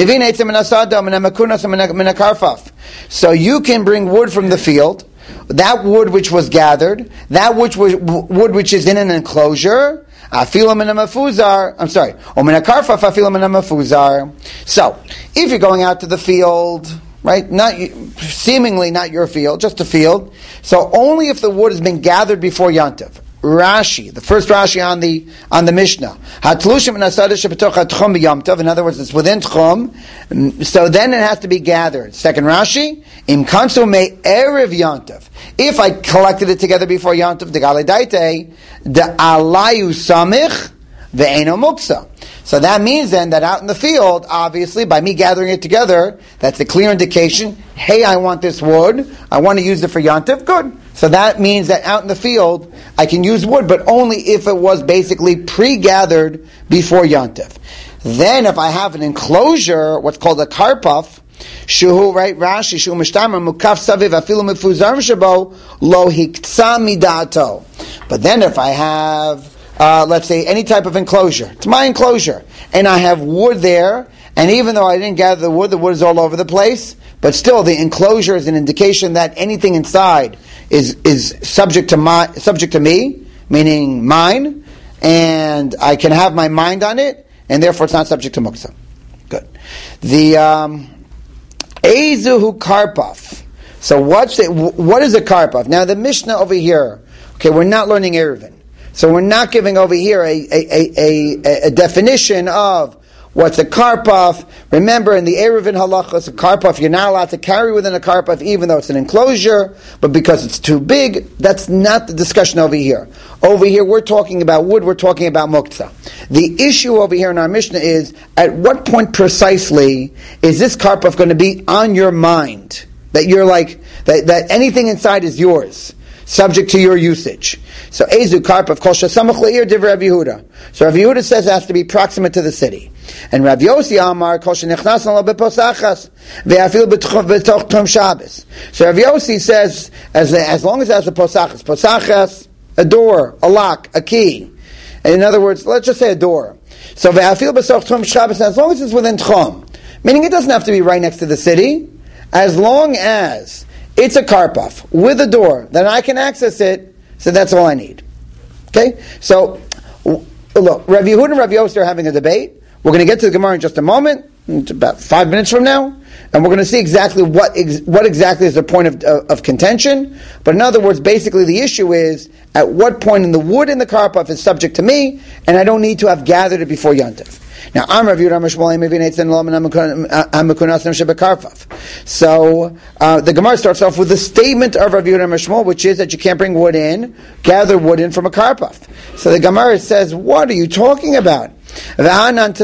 So you can bring wood from the field, that wood which was gathered, that which was wood which is in an enclosure. Afilam and a mafuzar. I'm sorry. Omina karfa afilam and a mafuzar. So, if you're going out to the field, right? Not seemingly not your field, just a field. So only if the wood has been gathered before Yantiv. Rashi, the first Rashi on the on the Mishnah. In other words, it's within Tchum, so then it has to be gathered. Second Rashi, Im kansu me erev Yantiv. If I collected it together before Yantiv, the Galedaite, the alayu samich ve'eno muksa. So that means then that out in the field, obviously, by me gathering it together, that's a clear indication, hey, I want this wood, I want to use it for Yantiv, good. So that means that out in the field, I can use wood, but only if it was basically pre-gathered before Yantiv. Then if I have an enclosure, what's called a karpaf, shuhu, right, Rashi, shuhu mishtamar, mukaf saviv, afilu mifuzar shabo, lo hiktsa midato. But then if I have, Uh, let's say any type of enclosure. It's my enclosure. And I have wood there, and even though I didn't gather the wood, the wood is all over the place, but still the enclosure is an indication that anything inside is is subject to my subject to me, meaning mine, and I can have my mind on it, and therefore it's not subject to muksa. Good. The um, Ezuhu Karpaf. So what's the, what is a Karpaf? Now the Mishnah over here, okay, we're not learning Eruvin. So we're not giving over here a, a, a, a, a definition of what's a karpaf. Remember, in the Eruvin halachos, a karpaf, you're not allowed to carry within a karpaf even though it's an enclosure, but because it's too big, that's not the discussion over here. Over here, we're talking about wood, we're talking about muktzah. The issue over here in our Mishnah is, at what point precisely is this karpaf going to be on your mind? That you're like, that, that anything inside is yours, subject to your usage. So Ezu Karpaf kol shasamach le'ir div Rav Yehuda. So Rav Yehuda says it has to be proximate to the city. And Rav Yossi Amar kol shenichnas lo beposachas ve'afil b'toch Tom Shabbos. So Rav Yossi says as as long as it has a posachas, posachas, a door, a lock, a key. In other words, let's just say a door. So ve'afil b'toch Tom Shabbos, as long as it's within Tchum, meaning it doesn't have to be right next to the city, as long as it's a karpaf with a door, then I can access it, so that's all I need. Okay? So, look, Rav Yehuda and Rav Yossi are having a debate. We're going to get to the Gemara in just a moment, it's about five minutes from now, and we're going to see exactly what ex- what exactly is the point of, of, of contention. But in other words, basically the issue is, at what point in the wood in the karpaf is subject to me, and I don't need to have gathered it before Yantiv. Now, I'm Rav Yehuda Mishmael Karpaf. So uh, the Gemara starts off with the statement of Rav Yehuda Mishmael, which is that you can't bring wood in, gather wood in from a karpaf. So the Gemara says, what are you talking about? Well, isn't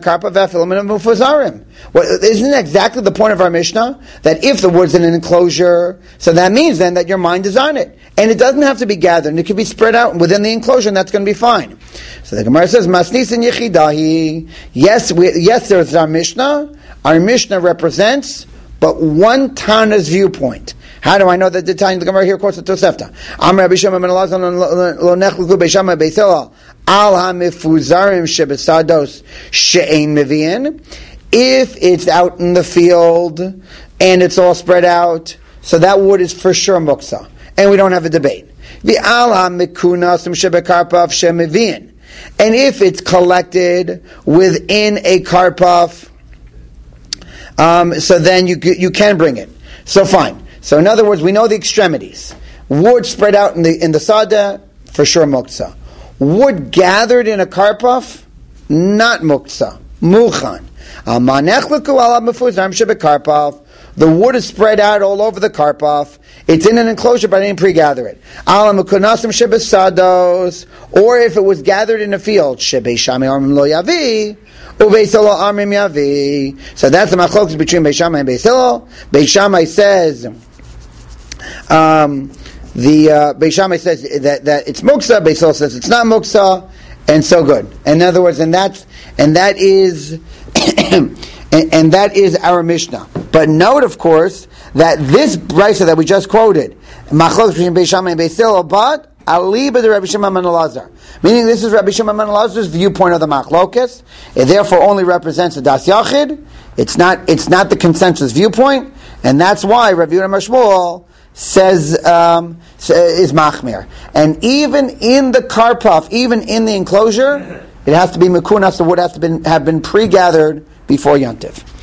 that exactly the point of our Mishnah? That if the wood's in an enclosure, so that means then that your mind is on it. And it doesn't have to be gathered, and it can be spread out within the enclosure, and that's going to be fine. So the Gemara says, Masnis and Yechidahi. Yes, we, yes, there's our Mishnah. Our Mishnah represents but one Tana's viewpoint. How do I know that the Tana, the Gemara here quotes the Tosefta? Am Rabbi Shimon ben Elazar lo nechluku beishama beithela al hamifuzarim shebesados she'ein meviin. If it's out in the field and it's all spread out, so that wood is for sure muksa, and we don't have a debate. The al hamikunasim shebekarpaf she'meviin, and if it's collected within a karpaf, um, so then you you can bring it. So fine. So in other words, we know the extremities. Wood spread out in the in the sada, for sure muktzah. Wood gathered in a karpaf, not muktzah. Muchan. The wood is spread out all over the karpaf. It's in an enclosure, but I didn't pre-gather it. Or if it was gathered in a field, so that's the machlokas between Beis Shammai and Beis Hillel. Beis Shammai says, um, the uh, Beis Shammai says that, that it's muksa. Beis Hillel says it's not muksa, and so good. In other words, and that's and that is and, and that is our Mishnah. But note, of course, that this brisa that we just quoted, machlokas between Beis Shammai and Beis Hillel, but Aliba the Rabbi Shimon ben Elazar, meaning this is Rabbi Shimon ben Elazar's viewpoint of the machlokas. It therefore only represents a das yachid. It's not. It's not the consensus viewpoint, and that's why Rabbi Yehuda Mishmael says um, is machmir. And even in the karpaf, even in the enclosure, it has to be mekunas. The wood has to been, have been pre-gathered before Yantiv.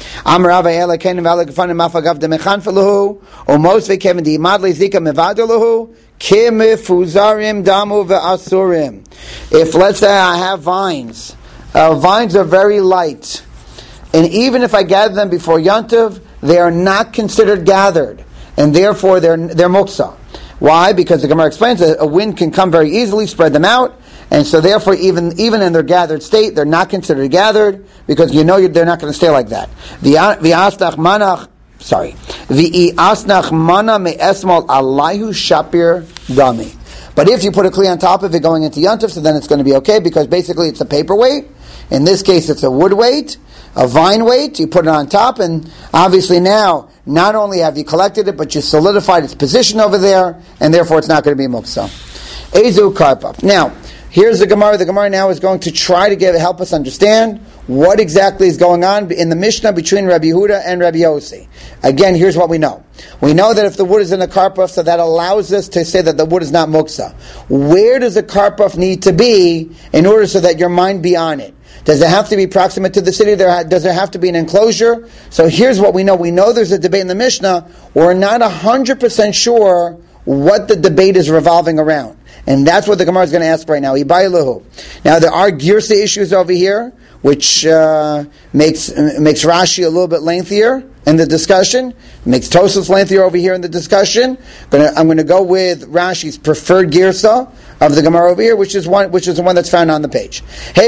Amar Rava Ela Kenim Vala Gefanim Mafagav Demechan Feluhu Omos Vekevin Di Madli Zika Mevadaluhu Kimifuzarim Damu Ve'asurim. If let's say I have vines, uh, vines are very light, and even if I gather them before Yantiv, they are not considered gathered, and therefore they're they're muksa. Why? Because the Gemara explains that a wind can come very easily, spread them out, and so therefore even even in their gathered state, they're not considered gathered, because you know they're not going to stay like that. The asnach manach, sorry, the asnach mana me esmol alayhu shapir dami. But if you put a kli on top of it going into Yantiv, so then it's going to be okay, because basically it's a paperweight. In this case, it's a wood weight, a vine weight. You put it on top, and obviously now, not only have you collected it, but you solidified its position over there, and therefore it's not going to be muksa. Ezu karpa. Now, here's the Gemara. The Gemara now is going to try to give, help us understand what exactly is going on in the Mishnah between Rabbi Yehuda and Rabbi Yossi. Again, here's what we know. We know that if the wood is in a karpaf, so that allows us to say that the wood is not muksa. Where does a karpaf need to be in order so that your mind be on it? Does it have to be proximate to the city? There, does there have to be an enclosure? So here's what we know. We know there's a debate in the Mishnah. We're not one hundred percent sure what the debate is revolving around. And that's what the Gemara is going to ask right now. Ibayluhu. Now there are Girsa issues over here, which uh, makes makes Rashi a little bit lengthier in the discussion, makes Tosafos lengthier over here in the discussion. Gonna, I'm going to go with Rashi's preferred Girsa of the Gemara over here, which is one which is the one that's found on the page.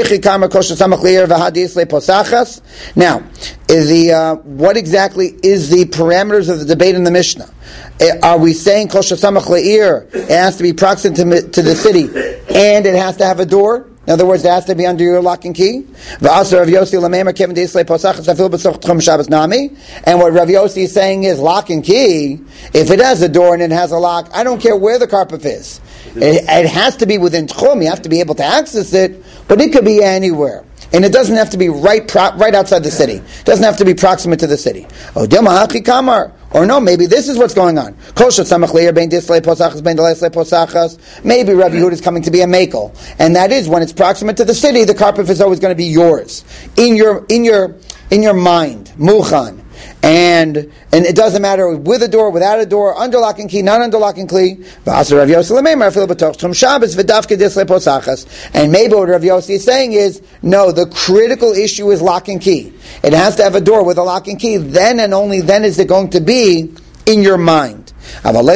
Now, is the uh, what exactly is the parameters of the debate in the Mishnah? Are we saying kol shesamach le'ir, it has to be proximate to, to the city, and it has to have a door? In other words, it has to be under your lock and key. And what Rav Yossi is saying is lock and key. If it has a door and it has a lock, I don't care where the karpaf is. It, it has to be within tchum. You have to be able to access it, but it could be anywhere. And it doesn't have to be right pro- right outside the city. It doesn't have to be proximate to the city. Oh, or no, maybe this is what's going on. Maybe Rabbi Yehuda is coming to be a makel, and that is when it's proximate to the city, the karpaf is always going to be yours in your in your in your mind, muchan. And and it doesn't matter with a door, without a door, under lock and key, not under lock and key. And maybe what Rav Yossi is saying is, no, the critical issue is lock and key. It has to have a door with a lock and key. Then and only then is it going to be in your mind. But and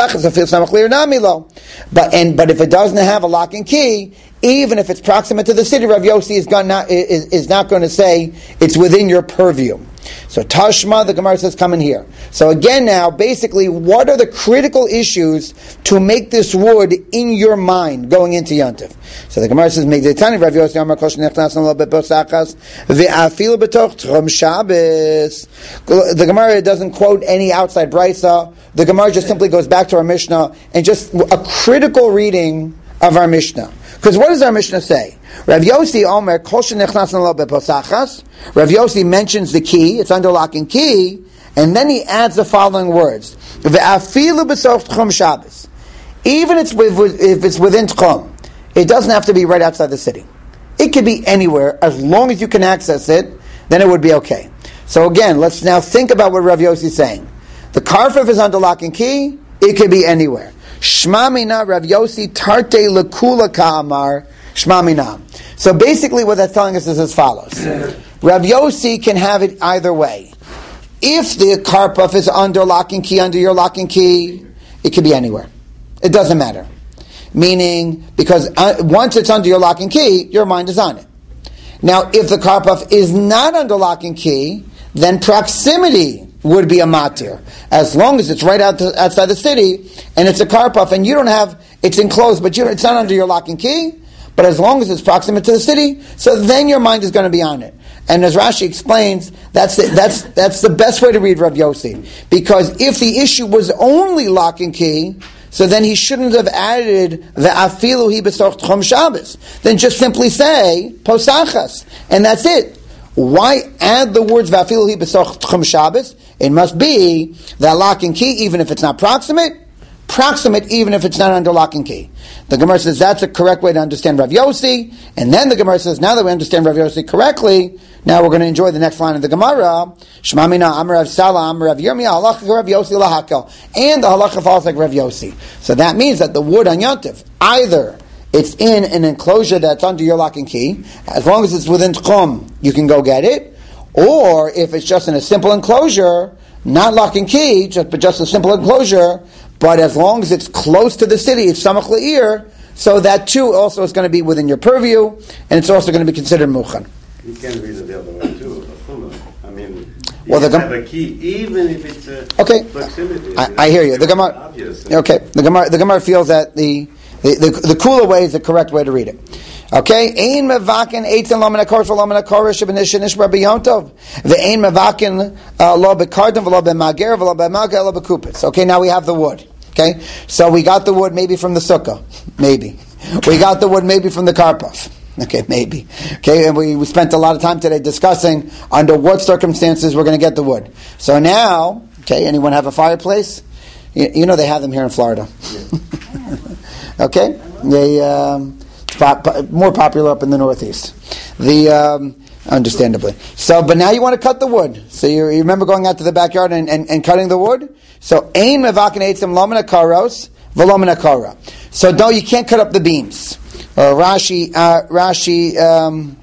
but if it doesn't have a lock and key, even if it's proximate to the city, Rav Yossi is, not, is, is not going to say it's within your purview. So Tashma, the Gemara says, come in here. So again now, basically, what are the critical issues to make this wood in your mind going into Yantiv? So the Gemara says, Rav Yossi Amar Kosh Nechnas Lo Beposachas Ve'afilu Betoch Tchum Shabbos. The Gemara doesn't quote any outside brisa. The Gemara just simply goes back to our Mishnah and just a critical reading of our Mishnah. Because what does our Mishnah say? Rav Yossi Omer Kol Shenechnas Lo Beposachas. Rav Yossi mentions the key; it's under lock and key, and then he adds the following words: Ve'afilu b'soch tchum Shabbos. Even if it's within tchum, it doesn't have to be right outside the city. It could be anywhere as long as you can access it. Then it would be okay. So again, let's now think about what Rav Yossi is saying. The karpaf is under lock and key; it could be anywhere. Shma mina Rav Yossi tarte lekula ka'amar Shma mina. So basically what that's telling us is as follows. Rav Yossi can have it either way. If the karpaf is under lock and key, under your lock and key, it could be anywhere. It doesn't matter. Meaning, because uh, once it's under your lock and key, your mind is on it. Now, if the karpaf is not under lock and key, then proximity would be a matir. As long as it's right out to, outside the city, and it's a karpaf, and you don't have, it's enclosed, but you don't, it's not under your lock and key, but as long as it's proximate to the city, so then your mind is going to be on it. And as Rashi explains, that's the, that's that's the best way to read Rav Yossi. Because if the issue was only lock and key, so then he shouldn't have added the afilu hi b'soch tchum Shabbos. Then just simply say posachas, and that's it. Why add the words v'afilu hi b'soch tchum Shabbos? It must be that lock and key, even if it's not proximate, proximate even if it's not under lock and key. The Gemara says that's a correct way to understand Rav Yossi, and then the Gemara says, now that we understand Rav Yossi correctly, now we're going to enjoy the next line of the Gemara. Shema mina Amar Rav Sala, Amar Rav Yirmiyah, halacha Rav Yossi lahakel. And the halacha falls like Rav Yossi. So that means that the wood on Yontif, either it's in an enclosure that's under your lock and key, as long as it's within Tchum, you can go get it, or if it's just in a simple enclosure, not lock and key, just, but just a simple enclosure, but as long as it's close to the city, it's samach le'ir, so that too also is going to be within your purview, and it's also going to be considered muchan. You can read it the other way too. I mean, you well, the have a key, even if it's a okay. proximity. I, I hear you. The Gemara, okay. The Gemara, the Gemara feels that the the, the the cooler way is the correct way to read it. Okay, ein mevakin eitzin lo min hakor lo min hakor shebenish nishbar b'yontov ve'ein mevakin lo bekardim v'lo b'mager v'lo b'mager lo b'kupitz. Okay, now we have the wood. Okay, so we got the wood maybe from the sukkah, maybe we got the wood maybe from the karpov. Okay, maybe. Okay, and we, we spent a lot of time today discussing under what circumstances we're going to get the wood. So now, okay, anyone have a fireplace? You, you know they have them here in Florida. Okay, they um, po- more popular up in the Northeast. The um, understandably. So, but now you want to cut the wood. So you, you remember going out to the backyard and, and, and cutting the wood. So ein mevakin eitzim lo min hakaros v'lo min hakara. So no, you can't cut up the beams. Uh, Rashi, uh, Rashi. Um,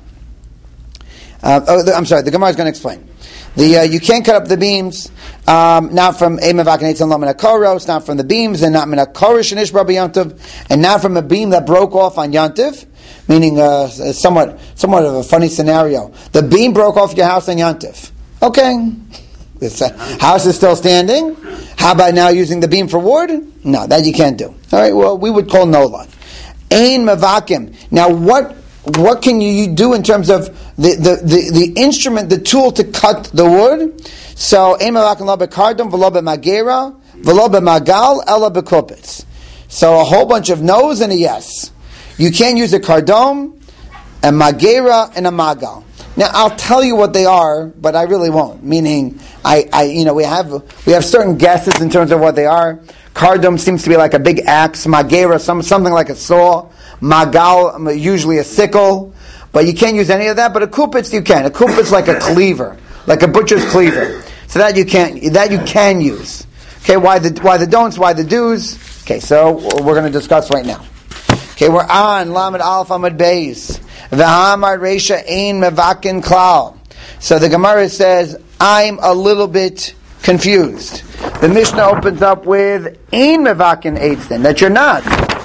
uh, oh, the, I'm sorry. The Gemara is going to explain. The uh, you can't cut up the beams, um, not from ein mevakin eitzim lo min hakaros, not from the beams, and not min hakara shenish bar b'yontiv, and not from a beam that broke off on Yontiv. Meaning, uh, somewhat, somewhat of a funny scenario. The beam broke off your house on Yontif. Okay, this uh, house is still standing. How about now using the beam for wood? No, that you can't do. All right. Well, we would call nolad. Ein mevakim. Now, what what can you do in terms of the, the, the, the instrument, the tool to cut the wood? So, ein mevakim lo bekardom v'lo b'magera v'lo b'magal ela b'kupitz. So, a whole bunch of no's and a yes. You can't use a kardom, a magera, and a magal. Now, I'll tell you what they are, but I really won't. Meaning, I, I, you know, we have we have certain guesses in terms of what they are. Kardom seems to be like a big axe. Magera, some something like a saw. Magal, usually a sickle. But you can't use any of that. But a kupitz you can. A kupitz like a cleaver, like a butcher's cleaver. So that you can't. That you can use. Okay, why the why the don'ts? Why the do's? Okay, so we're going to discuss right now. Okay, we're on Lamed Aleph Amud Beis. V'hamar Reisha ein mevakin klal. So the Gemara says, I'm a little bit confused. The Mishnah opens up with ein mevakin eitzin, that you're not.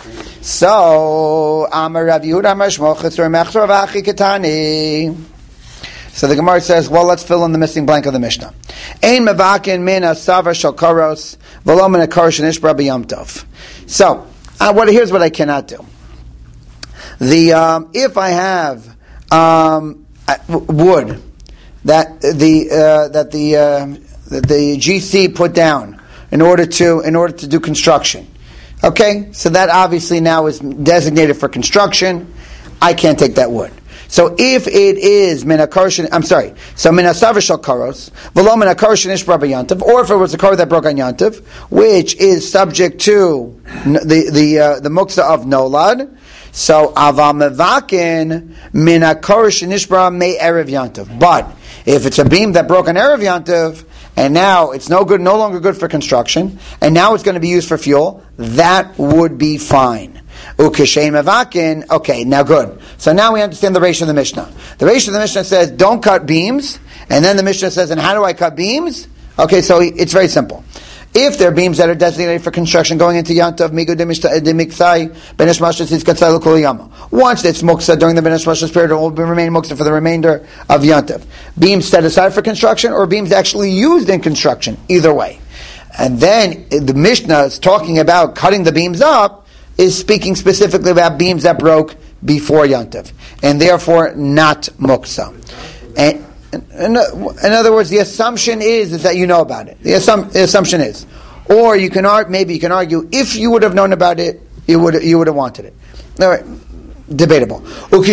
So Amar Rav Yehuda Amar Shmuel Chitzur Mechzor V'achi Ketani. So the Gemara says, well, let's fill in the missing blank of the Mishnah. Ein mevakin min asavar shel karos v'lo min hakar shenishbra b'yom tov. So uh, what? Here's what I cannot do. The um, if I have um, wood that the uh, that the uh, that the G C put down in order to in order to do construction, okay, so that obviously now is designated for construction. I can't take that wood. So if it is min hakar, I'm sorry. So min hasavar shel karos v'lo min hakar shenishbra b'yantiv, or if it was a car that broke on yantiv, which is subject to the the uh, the muksa of nolad. So aval mevakin min hakar shenishbra me erev yantiv. But if it's a beam that broke on erev yantiv, and now it's no good, no longer good for construction, and now it's going to be used for fuel, that would be fine. Ukeshay mevakin. Okay, now good. So now we understand the ratio of the Mishnah. The ratio of the Mishnah says don't cut beams, and then the Mishnah says, and how do I cut beams? Okay, so it's very simple. If there are beams that are designated for construction going into Yantav, Migu de Miksai, Benesh Mashas is Katsai Lukuliyama. Once it's Muksa during the Benesh Mashas period, it will remain Muksa for the remainder of Yantav. Beams set aside for construction, or beams actually used in construction, either way. And then the Mishnah is talking about cutting the beams up, is speaking specifically about beams that broke before Yantav, and therefore not Muksa. And In, in other words, the assumption is, is that you know about it. The, assum, the assumption is, or you can argue, maybe you can argue, if you would have known about it, you would you would have wanted it. All right. debatable. And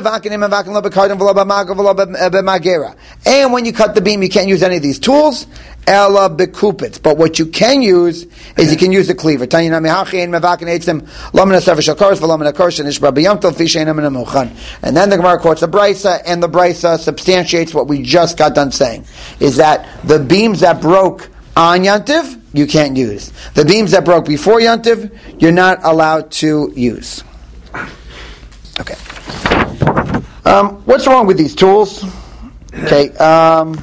when you cut the beam, you can't use any of these tools. But what you can use is you can use a cleaver. And then the Gemara quotes the Brisa, and the Brisa substantiates what we just got done saying, is that the beams that broke on Yantiv, you can't use. The beams that broke before Yantiv, you're not allowed to use. Okay. Um, what's wrong with these tools? Okay. Um,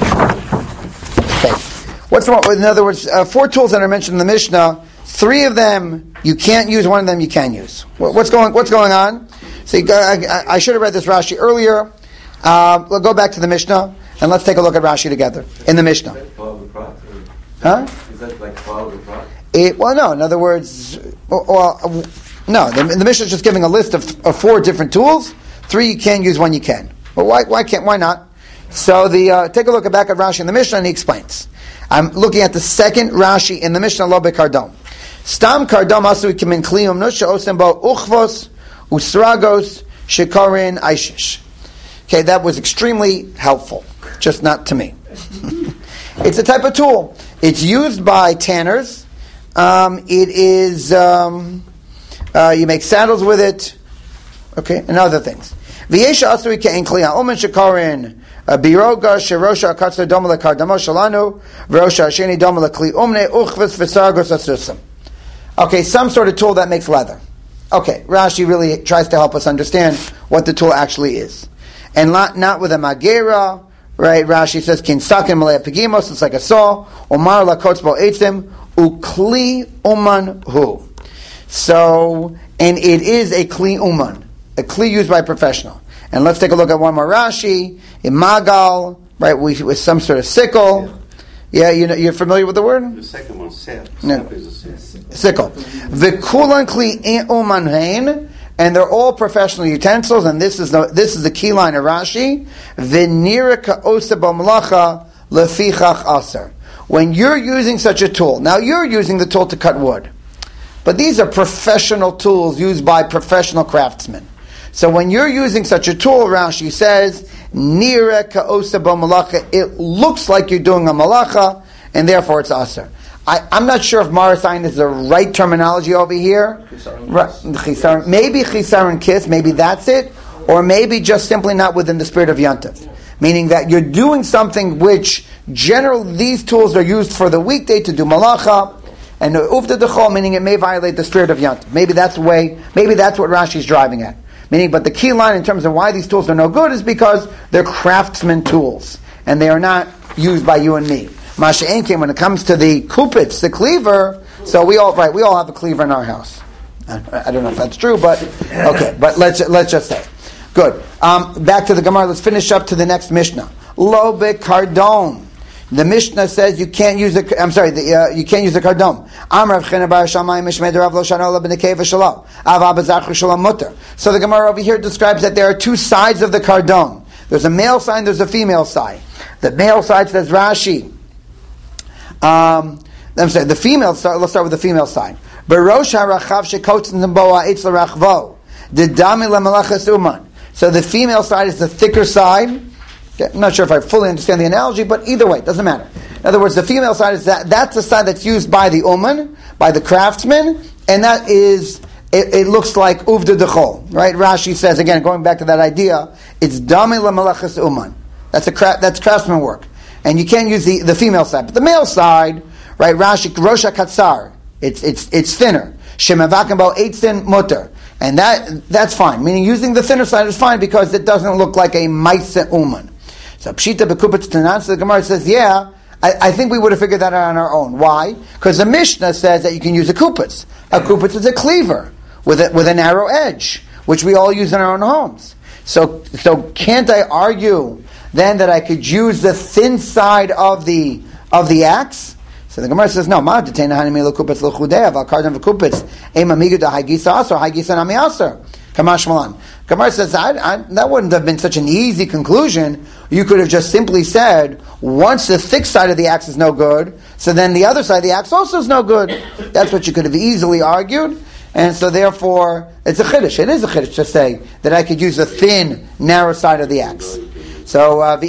okay. What's wrong? In other words, uh, four tools that are mentioned in the Mishnah. Three of them you can't use. One of them you can use. What's going? What's going on? See, I, I should have read this Rashi earlier. Uh, we'll go back to the Mishnah and let's take a look at Rashi together in the Mishnah. Huh? Is that like follow the Prat? It, well, no. In other words, well, well, no. The, the Mishnah is just giving a list of, of four different tools. Three you can use, one you can. Well, why? Why can't? Why not? So the uh, take a look back at Rashi in the Mishnah, and he explains. I'm looking at the second Rashi in the Mishnah, Lo Bekardom. Stam kardom asu kimin kliyum nusha osembo uchvos usragos shekarin aishish. Okay, that was extremely helpful, just not to me. It's a type of tool. It's used by tanners. Um, it is um, uh, you make saddles with it. Okay, and other things. V'yesha asui ke'en kliya omen shekarin. Biroga sherosha akatzah doma lekardamo shalanu v'rosha asheni doma lekli umne uchvus v'sargos asusam. Okay, some sort of tool that makes leather. Okay, Rashi really tries to help us understand what the tool actually is, and not, not with a magera, right? Rashi says kin sakin malei pegimos. It's like a saw. Omar lakotz bo eitzim ukli uman hu. So, and it is a kli uman, a kli used by a professional. And let's take a look at one more Rashi. In Magal, right, with, with some sort of sickle. Yeah, you know, you're familiar with the word? The second one, sep. No. Sep is a sep. Sickle. V'kulan kli umanhein, and they're all professional utensils. And this is the this is the key line of Rashi. V'nirika osa b'malacha lefichach aser. When you're using such a tool, now you're using the tool to cut wood, but these are professional tools used by professional craftsmen. So when you're using such a tool, Rashi says, Nira ka'osa bo malacha, it looks like you're doing a malacha, and therefore it's aser. I, I'm not sure if marasayin is the right terminology over here. Right, chisaron, maybe chisaron kiss, maybe that's it, or maybe just simply not within the spirit of Yantav. Meaning that you're doing something which generally these tools are used for the weekday to do malacha, and uvda dechol, meaning it may violate the spirit of Yantav. Maybe that's the way, maybe that's what Rashi's driving at. Meaning, but the key line in terms of why these tools are no good is because they're craftsman tools, and they are not used by you and me. Masha Enkin, when it comes to the kupitz, the cleaver, so we all, right, we all have a cleaver in our house. I, I don't know if that's true, but, okay, but let's, let's just say. Good. Um, back to the Gemara, let's finish up to the next Mishnah. Lo bekardom. The Mishnah says you can't use a. I'm sorry, the, uh, you can't use a kardom. Amar Avchina bar Shammai Mishmei Rav Lo Shanola b'Nekeva Shalom Av Abazachru Shalom Mutter. So the Gemara over here describes that there are two sides of the kardom. There's a male side, there's a female side. The male side says Rashi. Um, I'm sorry, the female. Let's start with the female side. Barosh harachav shekotzen boa eitz l'rachvo dedami lemalachas uman. So the female side is the thicker side. I'm not sure if I fully understand the analogy, but either way, it doesn't matter. In other words, the female side is that that's the side that's used by the uman, by the craftsman, and that is, it, it looks like uvda dechol, right? Rashi says, again, going back to that idea, it's dami lamalachas uman. That's a cra- that's craftsman work. And you can't use the, the female side. But the male side, right, Rashi, rosha katsar, it's, it's, it's thinner. Shemavakim bo eitzin mutter. And that, that's fine. Meaning using the thinner side is fine because it doesn't look like a maitze uman. So Pshita Bekupitz Tanan, so the Gemara says, yeah, I, I think we would have figured that out on our own. Why? Because the Mishnah says that you can use a kupitz. A kupitz is a cleaver with a, with a narrow edge, which we all use in our own homes. So, so can't I argue then that I could use the thin side of the of the axe? So the Gemara says, no. Ma detena hanimei lekupitz lechudei aval kardon v'kupitz ema migu da haigisa aser haigisa nami aser kamash malan. Gemara says, I, I, that wouldn't have been such an easy conclusion. You could have just simply said, once the thick side of the axe is no good, so then the other side of the axe also is no good. That's what you could have easily argued. And so therefore, it's a chiddush. It is a chiddush to say that I could use the thin, narrow side of the axe. So, uh,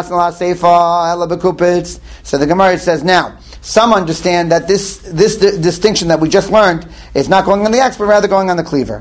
so the Gemara says, now, some understand that this this d- distinction that we just learned is not going on the axe, but rather going on the cleaver.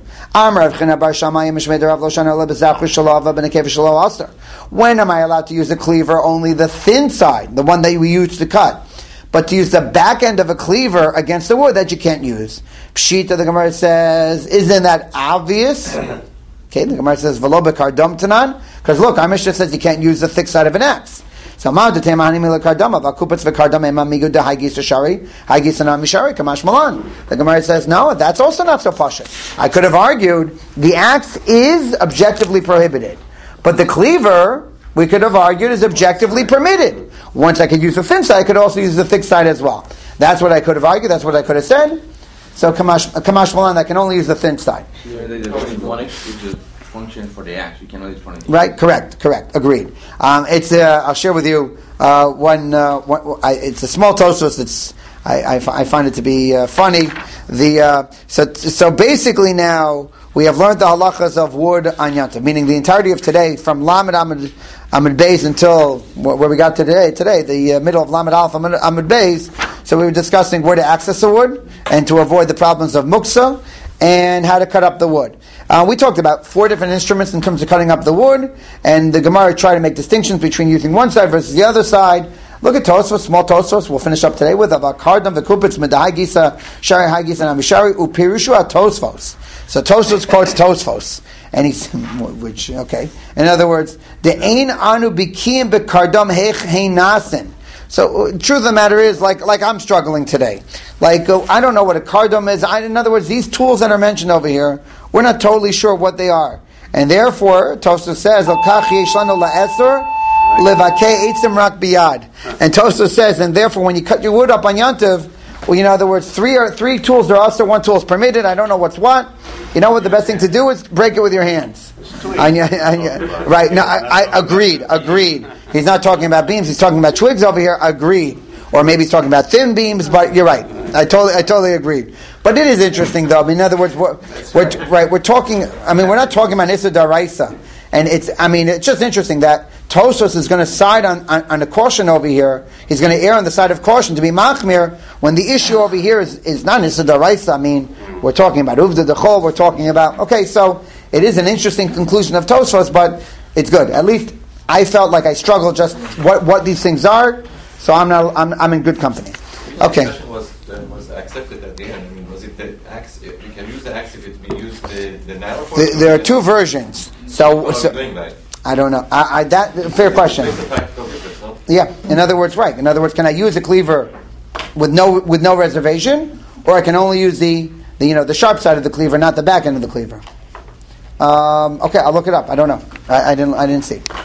When am I allowed to use a cleaver? Only the thin side, the one that we use to cut. But to use the back end of a cleaver against the wood, that you can't use. Pshita, the Gemara says, isn't that obvious? Okay, the Gemara says, V'lo b'kardom tanan, because look, our Mishnah says you can't use the thick side of an axe. So ma d'tei mahani mila kardama v'akupetz v'kardam ema migud ha'gis shari ha'gis anam mishari kamash malan. The Gemara says no, that's also not so pashut. I could have argued the axe is objectively prohibited, but the cleaver we could have argued is objectively permitted. Once I could use the thin side, I could also use the thick side as well. That's what I could have argued. That's what I could have said. So kamash kamash malan, I can only use the thin side. Yeah, there's only one exclusive function for the axe. You cannot use for anything. Right, correct, correct, agreed. Um, it's. Uh, I'll share with you uh, one. Uh, one I, it's a small Tosfos. It's. I, I, I find it to be uh, funny. The uh, so so basically now we have learned the halachas of wood on Yantav, meaning the entirety of today from Lamed Amud Amud Beis until where we got to today. Today, the uh, middle of Lamed Aleph Amud, Amud Beis. So we were discussing where to access the wood and to avoid the problems of muksa and how to cut up the wood. Uh, we talked about four different instruments in terms of cutting up the wood, and the Gemara tried to make distinctions between using one side versus the other side. Look at Tosfos, small Tosfos. We'll finish up today with avakardam v'kupitz medahai gisa shari hai gisa namishari upirushu Tosfos. So Tosfos quotes Tosfos, and he's which okay. In other words, the ein anu bikiyim bekardam hech heinasin. So, truth of the matter is, like like I'm struggling today. Like, uh, I don't know what a kardom is. I, in other words, these tools that are mentioned over here, we're not totally sure what they are. And therefore, Tosfos says, Al-kach yeshlanu la'eser levakei eitzim rak biyad. And Tosfos says, and therefore, when you cut your wood up on Yantav, well, in other words, three are three tools are also one tool is permitted. I don't know what's what. You know what the best thing to do is break it with your hands. I, I, I, right? No, I, I agreed. Agreed. He's not talking about beams. He's talking about twigs over here. Agreed. Or maybe he's talking about thin beams. But you're right. I totally, I totally agreed. But it is interesting, though. I mean, in other words, we're, we're right. We're talking. I mean, we're not talking about Issa Daraisa. And it's. I mean, it's just interesting that Tosfos is going to side on, on, on the caution over here. He's going to err on the side of caution to be machmir when the issue over here is, is not Issa Daraisa. I mean, we're talking about Uvda Dechol. We're talking about. Okay, so it is an interesting conclusion of Tosfos, but it's good. At least I felt like I struggled just what, what these things are. So I'm not. I'm, I'm in good company. Okay. The discussion was uh, was accepted at the end. I mean, was it the axe? You can use the axe if it we use the the narrow form. The, there are two versions. So, so doing that? I don't know. I, I that fair question. It's a practical difference, no? Yeah. In other words, right. In other words, can I use a cleaver with no with no reservation, or I can only use the, the you know the sharp side of the cleaver, not the back end of the cleaver? Um, okay, I'll look it up. I don't know. I, I didn't. I didn't see.